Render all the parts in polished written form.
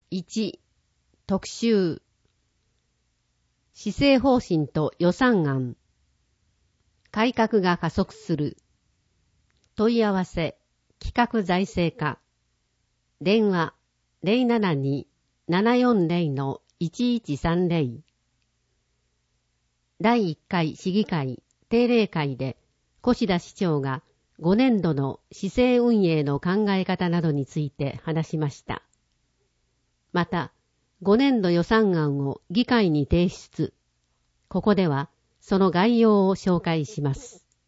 1、特集。施政方針と予算案。改革が加速する。問い合わせ、企画財政課。電話、072-740-1130。第1回市議会定例会で、越田市長が5年度の市政運営の考え方などについて話しました。また、5年度予算案を議会に提出。ここでは、その概要を紹介します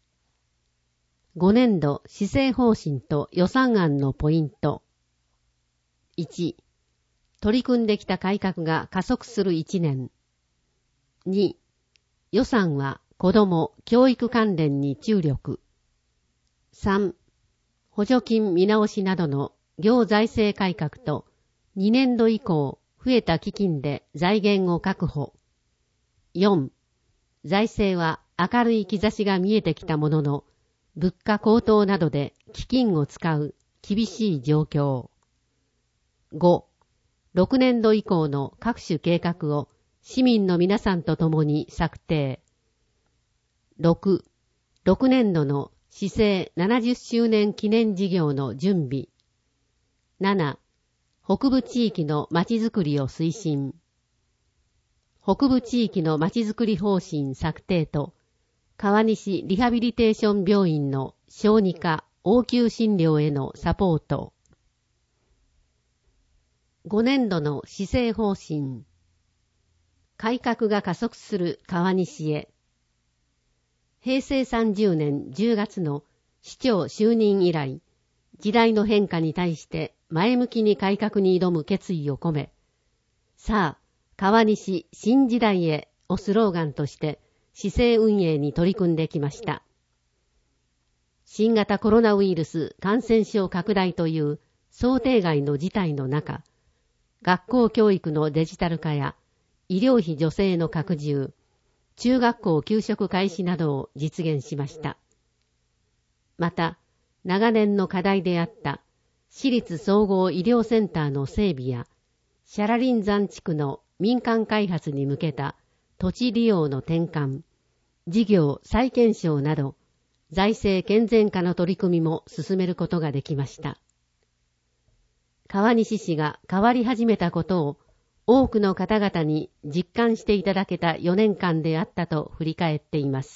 。5年度施政方針と予算案のポイント。1、取り組んできた改革が加速する1年。2、予算は子ども・教育関連に注力。3、補助金見直しなどの行財政改革と2年度以降増えた基金で財源を確保。4、財政は明るい兆しが見えてきたものの、物価高騰などで基金を使う厳しい状況。5、6年度以降の各種計画を市民の皆さんと共に策定。6、6年度の市政70周年記念事業の準備。7、北部地域のまちづくりを推進。北部地域のまちづくり方針策定と、川西リハビリテーション病院の小児科・応急診療へのサポート。5年度の施政方針。改革が加速する川西へ。平成30年10月の市長就任以来、時代の変化に対して前向きに改革に挑む決意を込め、さあ、川西新時代へをスローガンとして市政運営に取り組んできました。新型コロナウイルス感染症拡大という想定外の事態の中、学校教育のデジタル化や医療費助成の拡充、中学校給食開始などを実現しました。また、長年の課題であった市立総合医療センターの整備や、シャラリン山地区の民間開発に向けた土地利用の転換、事業再検証など、財政健全化の取り組みも進めることができました。川西市が変わり始めたことを多くの方々に実感していただけた4年間であったと振り返っています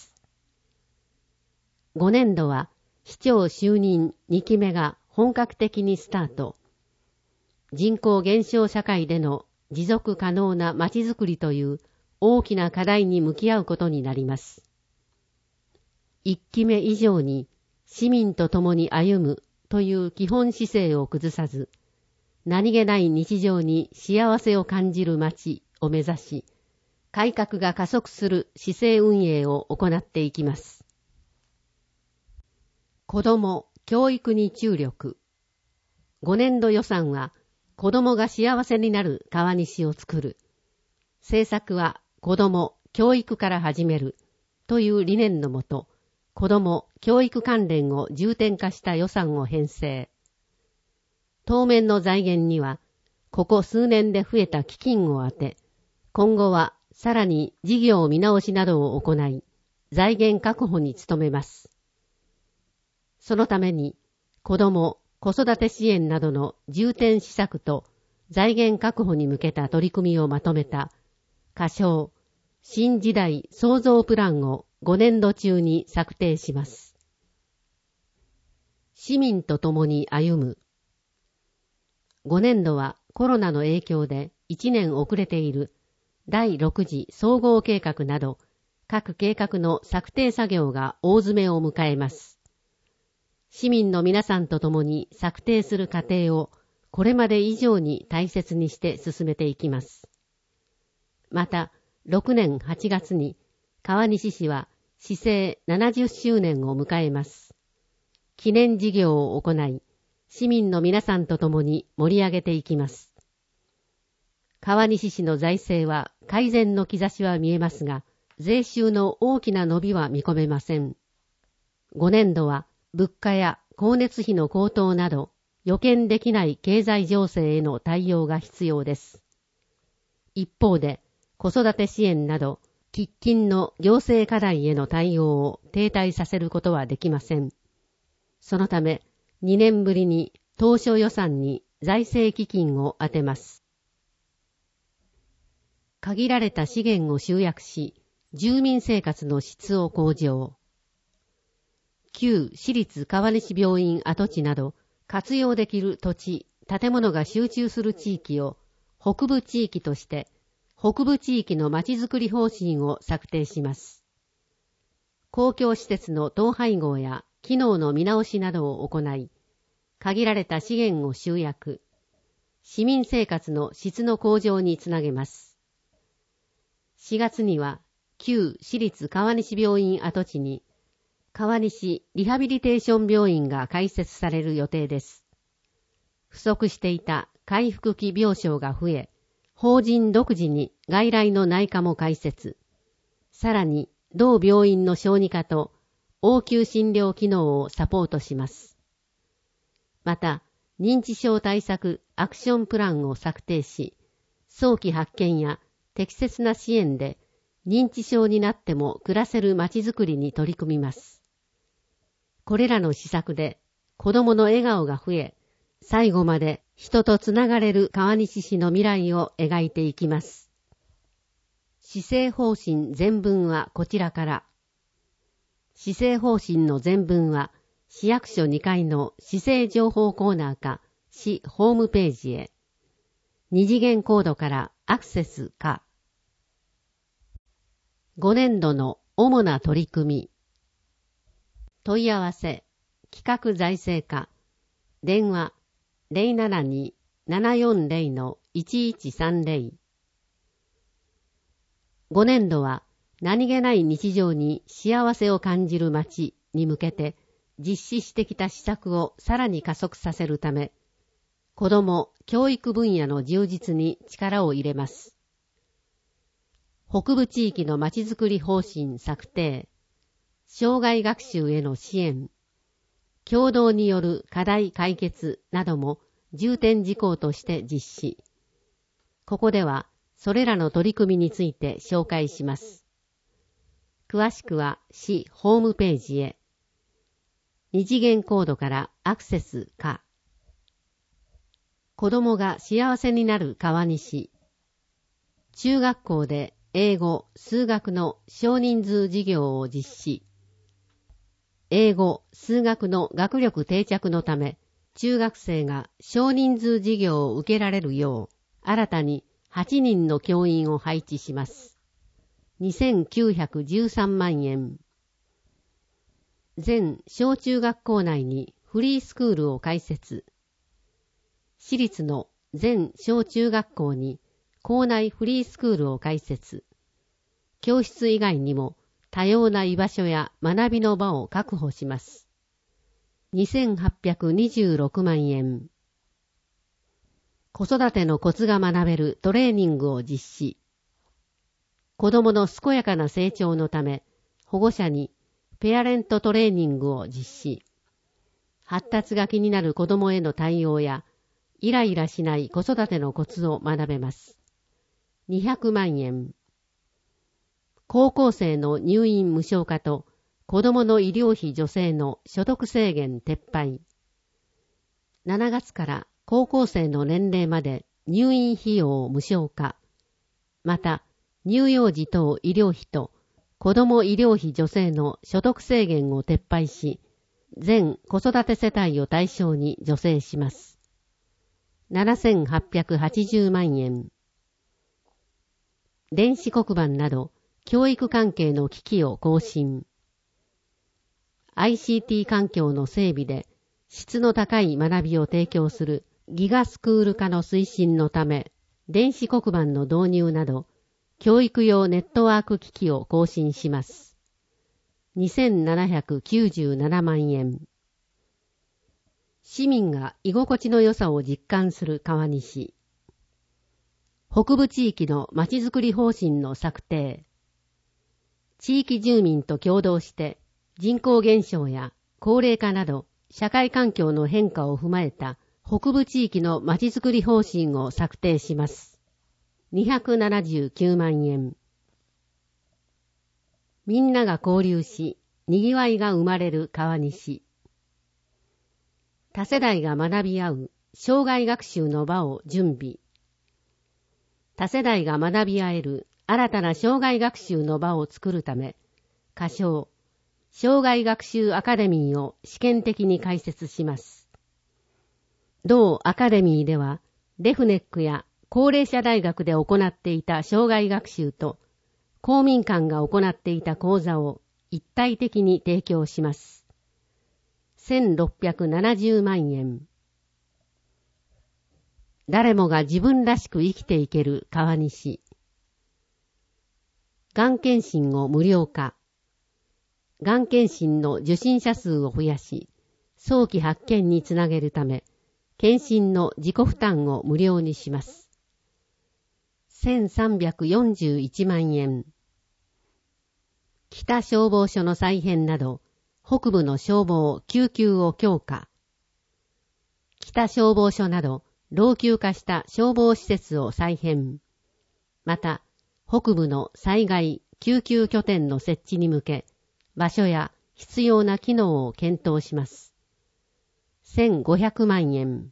。5年度は市長就任2期目が本格的にスタート。人口減少社会での持続可能なまちづくりという大きな課題に向き合うことになります。1期目以上に市民と共に歩むという基本姿勢を崩さず、何気ない日常に幸せを感じる街を目指し、改革が加速する市政運営を行っていきます。子ども・教育に注力。5年度予算は、子どもが幸せになる川西を作る。政策は子ども・教育から始めるという理念のもと、子ども・教育関連を重点化した予算を編成。当面の財源には、ここ数年で増えた基金を充て、今後はさらに事業見直しなどを行い、財源確保に努めます。そのために、子ども・子育て支援などの重点施策と財源確保に向けた取り組みをまとめた、仮称、新時代創造プランを5年度中に策定します。市民と共に歩む。5年度はコロナの影響で1年遅れている第6次総合計画など各計画の策定作業が大詰めを迎えます。市民の皆さんと共に策定する過程をこれまで以上に大切にして進めていきます。また、6年8月に川西市は市政70周年を迎えます。記念事業を行い、市民の皆さんと共に盛り上げていきます。川西市の財政は改善の兆しは見えますが、税収の大きな伸びは見込めません。5年度は物価や光熱費の高騰など、 予見できない経済情勢への対応が必要です。一方で、子育て支援など、喫緊の行政課題への対応を停滞させることはできません。そのため、2年ぶりに当初予算に財政基金を充てます。限られた資源を集約し、住民生活の質を向上。旧私立川西病院跡地など、活用できる土地、建物が集中する地域を北部地域として、北部地域のまちづくり方針を策定します。公共施設の統廃合や機能の見直しなどを行い、限られた資源を集約、市民生活の質の向上につなげます。4月には、旧私立川西病院跡地に、川西リハビリテーション病院が開設される予定です。不足していた回復期病床が増え、法人独自に外来の内科も開設。さらに、同病院の小児科と応急診療機能をサポートします。また、認知症対策アクションプランを策定し、早期発見や適切な支援で認知症になっても暮らせるまちづくりに取り組みます。これらの施策で子どもの笑顔が増え、最後まで人とつながれる川西市の未来を描いていきます。施政方針全文はこちらから。施政方針の全文は市役所2階の市政情報コーナーか市ホームページへ。二次元コードからアクセスか。5年度の主な取り組み。問い合わせ、企画財政課、電話 072-740-1130。5年度は何気ない日常に幸せを感じる街に向けて実施してきた施策をさらに加速させるため、子ども教育分野の充実に力を入れます。北部地域のまちづくり方針策定、障害学習への支援、共同による課題解決なども重点事項として実施。ここではそれらの取り組みについて紹介します。詳しくは市ホームページへ。二次元コードからアクセスか。子どもが幸せになる川西。中学校で英語、数学の少人数授業を実施。英語、数学の学力定着のため、中学生が少人数授業を受けられるよう、新たに8人の教員を配置します。2913万円。全小中学校内にフリースクールを開設。私立の全小中学校に校内フリースクールを開設。教室以外にも多様な居場所や学びの場を確保します。2826万円。子育てのコツが学べるトレーニングを実施。子どもの健やかな成長のため、保護者にペアレントトレーニングを実施。発達が気になる子どもへの対応や、イライラしない子育てのコツを学べます。200万円。高校生の入院無償化と子どもの医療費助成の所得制限撤廃。7月から高校生の年齢まで入院費用を無償化。また、乳幼児等医療費と子ども医療費助成の所得制限を撤廃し、全子育て世帯を対象に助成します。7880万円。電子黒板など教育関係の機器を更新。ICT 環境の整備で質の高い学びを提供するギガスクール化の推進のため、電子黒板の導入など、教育用ネットワーク機器を更新します。2797万円。市民が居心地の良さを実感する川西。北部地域のまちづくり方針の策定。地域住民と共同して人口減少や高齢化など社会環境の変化を踏まえた北部地域のまちづくり方針を策定します。279万円。みんなが交流し、にぎわいが生まれる川西。多世代が学び合う生涯学習の場を準備。多世代が学び合える新たな生涯学習の場を作るため、仮称、生涯学習アカデミーを試験的に開設します。同アカデミーでは、レフネックや高齢者大学で行っていた生涯学習と、公民館が行っていた講座を一体的に提供します。1670万円。誰もが自分らしく生きていける川西。がん検診を無料化。がん検診の受診者数を増やし、早期発見につなげるため、検診の自己負担を無料にします。1341万円。北消防署の再編など、北部の消防・救急を強化。北消防署など、老朽化した消防施設を再編。また、北部の災害・救急拠点の設置に向け、場所や必要な機能を検討します。1500万円。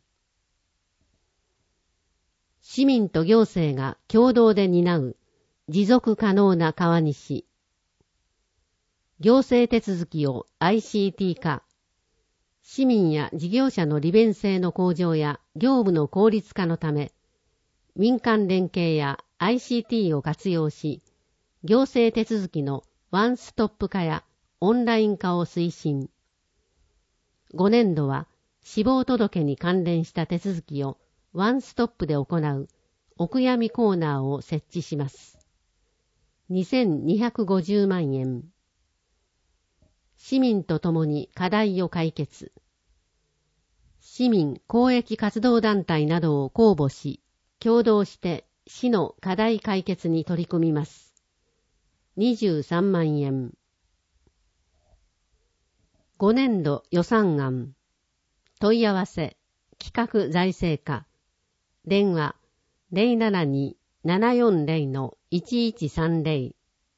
市民と行政が共同で担う持続可能な川西。行政手続きを ICT 化。市民や事業者の利便性の向上や業務の効率化のため、民間連携や ICT を活用し、行政手続きのワンストップ化やオンライン化を推進。5年度は死亡届に関連した手続きをワンストップで行うお悔やみコーナーを設置します。2250万円。市民と共に課題を解決。市民公益活動団体などを公募し、共同して市の課題解決に取り組みます。23万円。5年度予算案。問い合わせ、企画財政課。電話 072-740-1130。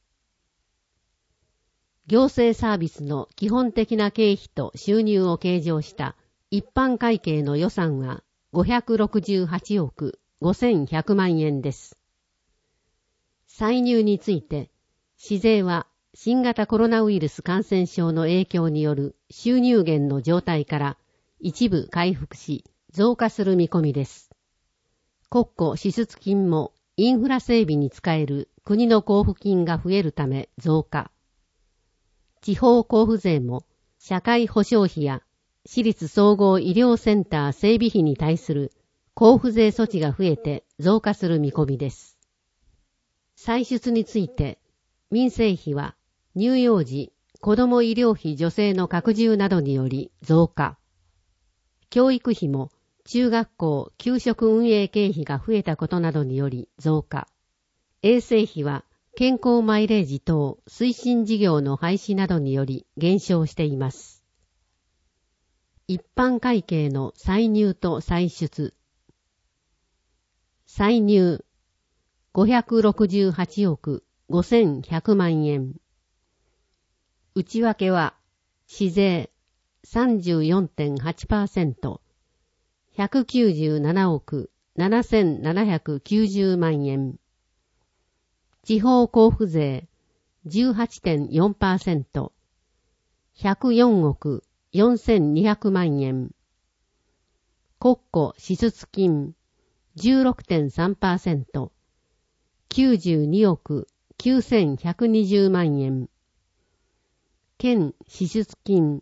行政サービスの基本的な経費と収入を計上した一般会計の予算は568億5100万円です。歳入について、市税は新型コロナウイルス感染症の影響による収入減の状態から一部回復し増加する見込みです。国庫支出金もインフラ整備に使える国の交付金が増えるため増加。地方交付税も社会保障費や私立総合医療センター整備費に対する交付税措置が増えて増加する見込みです。歳出について、民生費は乳幼児、子ども医療費助成の拡充などにより増加。教育費も中学校給食運営経費が増えたことなどにより増加。衛生費は健康マイレージ等推進事業の廃止などにより減少しています。一般会計の歳入と歳出。歳入568億5100万円。内訳は市税 34.8%、197億7790万円。地方交付税 18.4%、104億4200万円。国庫支出金 16.3%、92億9120万円。県支出金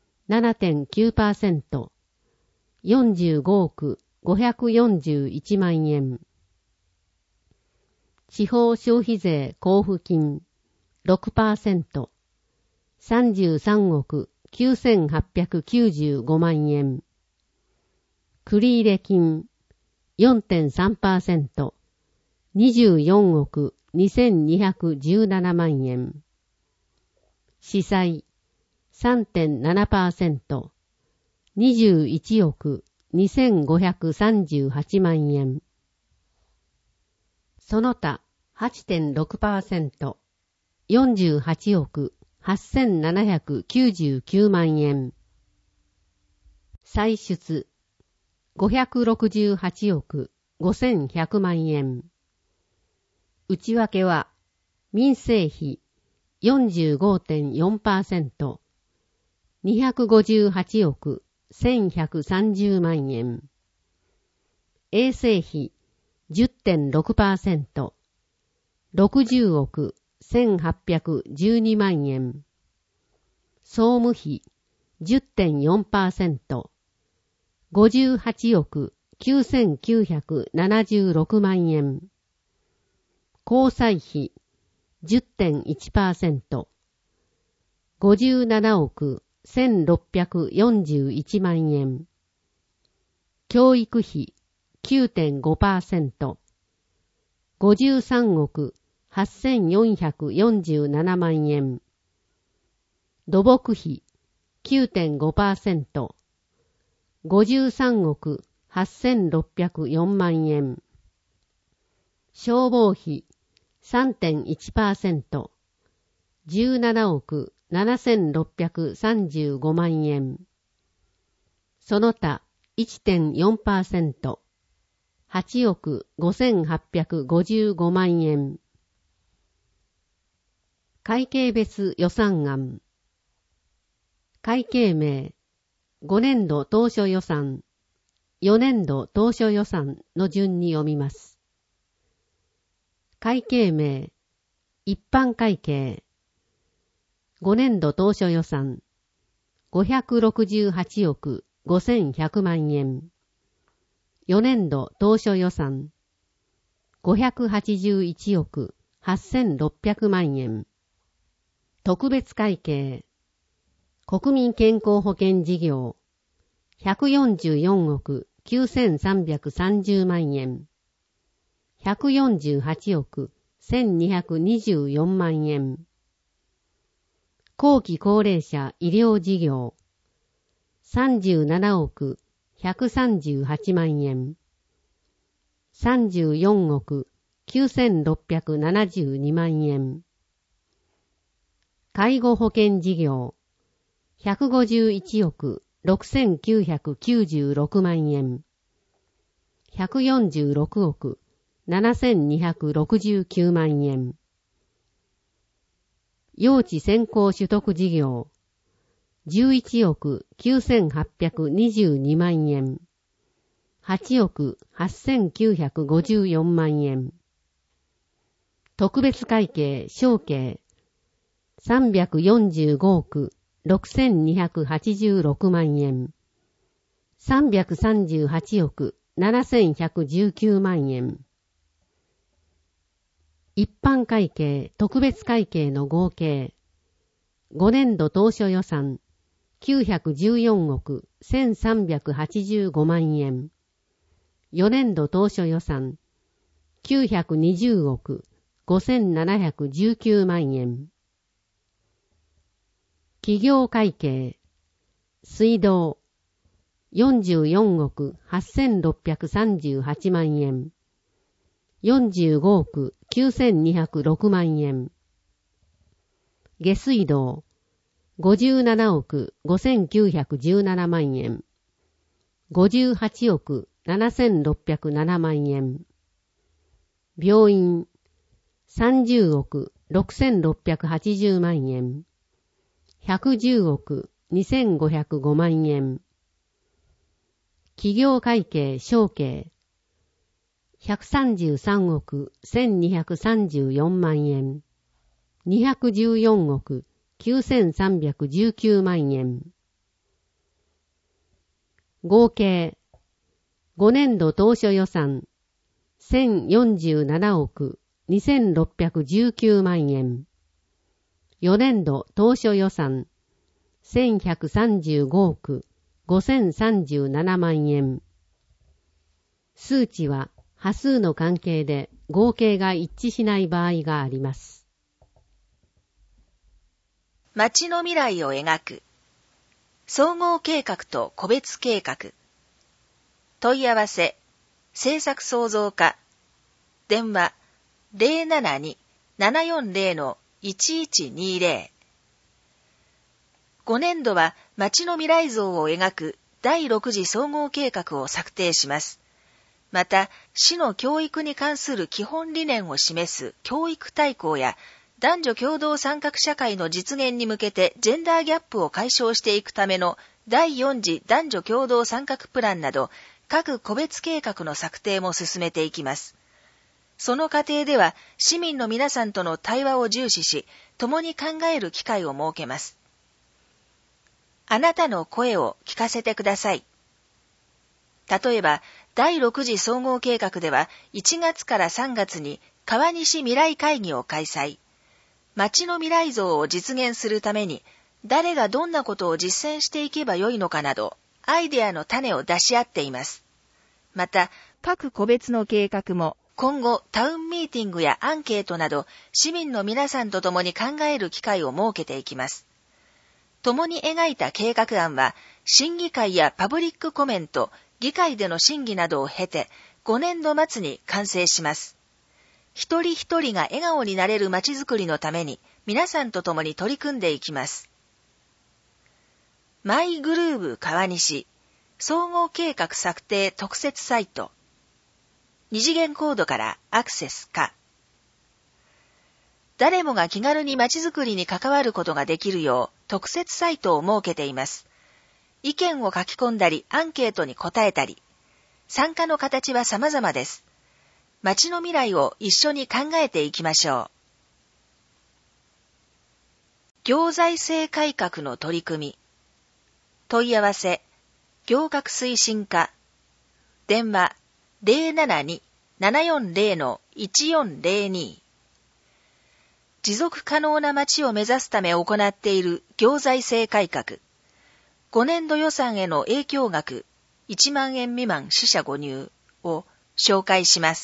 7.9%、45億541万円。地方消費税交付金 6%、33億9895万円。繰入金 4.3%、24億2217万円。司祭 3.7%、21億 2538万円。その他 8.6%、48億8799万円。歳出568億5100万円。内訳は民生費 45.4%、258億1130万円。衛生費 10.6%、60億1812万円。総務費 10.4%、58億9976万円。交際費 10.1%、57億1641万円。教育費 9.5%、53億8447万円。土木費 9.5%、53億8604万円。消防費 3.1%、17億7635万円。その他 1.4%、8億5855万円。会計別予算案。会計名、5年度当初予算、4年度当初予算の順に読みます。会計名、一般会計、5年度当初予算、568億5100万円。4年度当初予算、581億8600万円。特別会計、国民健康保険事業、144億9330万円。148億1224万円。後期高齢者医療事業、37億138万円。34億9672万円。介護保険事業、151億6996万円。146億7269万円。用地先行取得事業、11億9822万円。8億8954万円。特別会計小計、345億6286万円。338億7119万円。一般会計、特別会計の合計、5年度当初予算、914億1385万円。4年度当初予算、920億5719万円。企業会計、水道、44億8638万円。45億9206万円。下水道、57億5917万円。58億7607万円。病院、30億6680万円。110億2505万円。企業会計小計、133億1234万円。214億9319万円。合計、5年度当初予算、1047億2619万円。4年度当初予算、1135億5037万円。数値は波数の関係で合計が一致しない場合があります。 町の未来を描く総合計画と個別計画。 問い合わせ、政策創造課、電話 072-740-1120。5年度は町の未来像を描く第6次総合計画を策定します。また、市の教育に関する基本理念を示す教育大綱や、男女共同参画社会の実現に向けてジェンダーギャップを解消していくための第4次男女共同参画プランなど、各個別計画の策定も進めていきます。その過程では、市民の皆さんとの対話を重視し、共に考える機会を設けます。あなたの声を聞かせてください。例えば、第6次総合計画では、1月から3月に川西未来会議を開催。町の未来像を実現するために、誰がどんなことを実践していけばよいのかなど、アイデアの種を出し合っています。また、各個別の計画も、今後タウンミーティングやアンケートなど、市民の皆さんと共に考える機会を設けていきます。共に描いた計画案は、審議会やパブリックコメント、議会での審議などを経て、5年度末に完成します。一人一人が笑顔になれるまちづくりのために、皆さんと共に取り組んでいきます。マイグルーブ川西総合計画策定特設サイト。二次元コードからアクセスか。誰もが気軽にまちづくりに関わることができるよう特設サイトを設けています。意見を書き込んだりアンケートに答えたり、参加の形は様々です。町の未来を一緒に考えていきましょう。行財政改革の取り組み。問い合わせ、行革推進課、電話 072-740-1402。持続可能な町を目指すため行っている行財政改革。5年度予算への影響額1万円未満四捨五入を紹介します。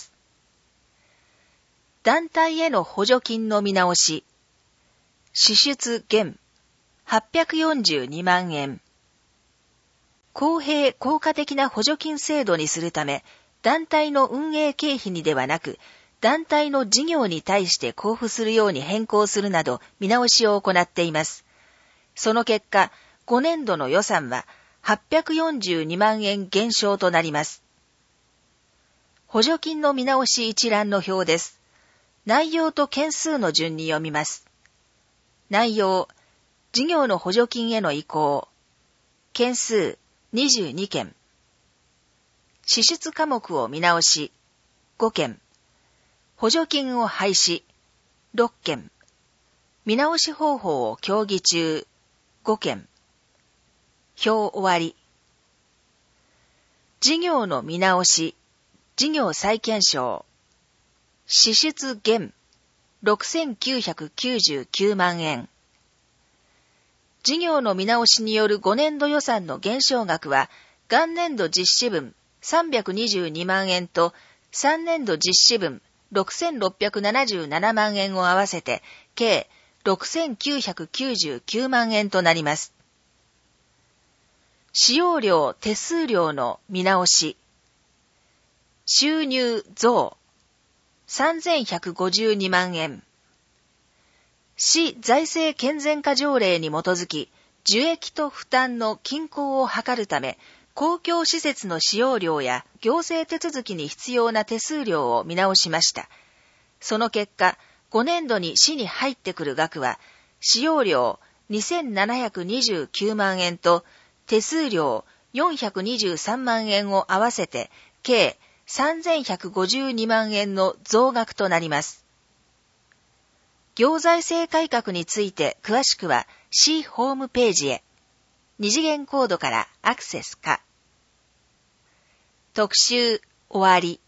団体への補助金の見直し。支出減842万円。公平・効果的な補助金制度にするため、団体の運営経費にではなく、団体の事業に対して交付するように変更するなど見直しを行っています。その結果、5年度の予算は842万円減少となります。補助金の見直し一覧の表です。内容と件数の順に読みます。内容、事業の補助金への移行。件数22件。支出科目を見直し5件。補助金を廃止6件。見直し方法を協議中5件。表終わり。事業の見直し、事業再検証。支出減6999万円。事業の見直しによる5年度予算の減少額は、元年度実施分322万円と3年度実施分6677万円を合わせて、計6999万円となります。使用料・手数料の見直し。収入増3152万円。市財政健全化条例に基づき、受益と負担の均衡を図るため、公共施設の使用料や行政手続きに必要な手数料を見直しました。その結果、5年度に市に入ってくる額は、使用料2729万円と手数料423万円を合わせて、計3152万円の増額となります。行財政改革について詳しくは市ホームページへ。二次元コードからアクセスか。特集終わり。